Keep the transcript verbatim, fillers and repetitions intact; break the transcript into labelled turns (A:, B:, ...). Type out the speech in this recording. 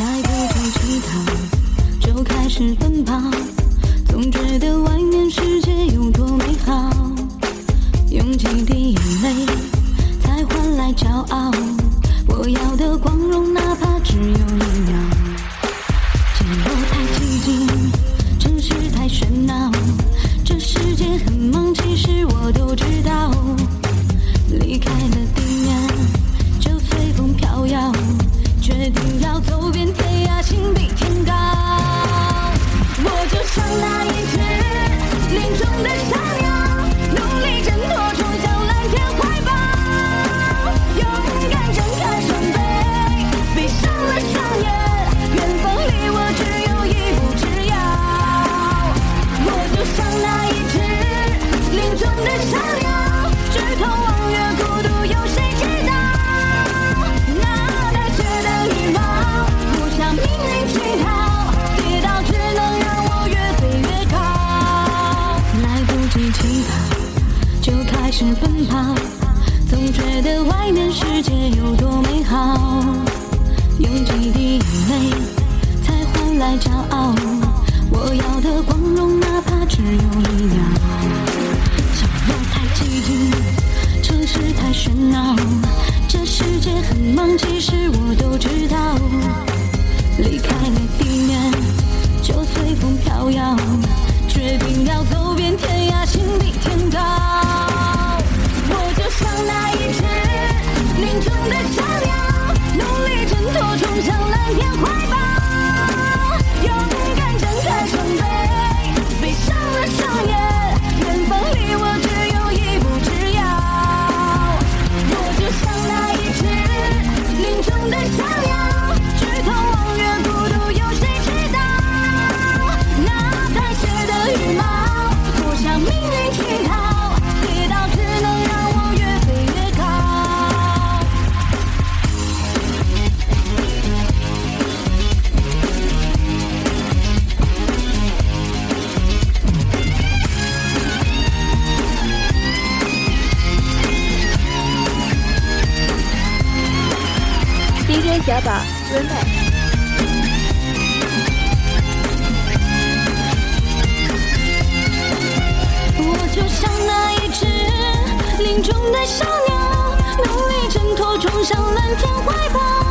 A: 来不及乞讨，就开始奔跑，总觉得外面世界有多美好，用几滴眼泪才换来骄傲，我要的光荣哪怕只有一秒。结果太激进，城市太喧闹，这世界很忙，其实我都知道。离开了地面，就随风飘摇，决定要走遍天涯，心比天高。我就像那一只林中的小鸟，努力挣脱，冲向蓝天怀抱，勇敢睁开双臂，闭上了双眼，远方离我只有一步之遥。我就像那一只林中的小鸟，举头望月，孤独有谁知道？那带刺的羽毛，不向命运乞讨，跌倒只能让我越飞越高。来不及乞讨，就开始奔跑，总觉得外面世界有多美好，用几滴眼泪才换来骄傲，我要的光荣哪怕只有一秒。想我太激进，城市太喧闹，这世界很忙，其实我都知道。离开了地面，就随风飘摇，决定要走遍天涯，心比天高。我就像那一只林中的小鸟，努力挣脱，冲向蓝天怀抱，勇敢睁开双臂，闭上了双眼，远方离我只有一步之遥。我就像那一只林中的小鸟，举头望月，孤独有谁知道？那带刺的羽毛，不向命运乞讨，跌倒只能让我越飞越高。
B: D J 小宝 Remix。
A: 我就像那一只林中的小鸟，努力挣脱，冲向蓝天怀抱。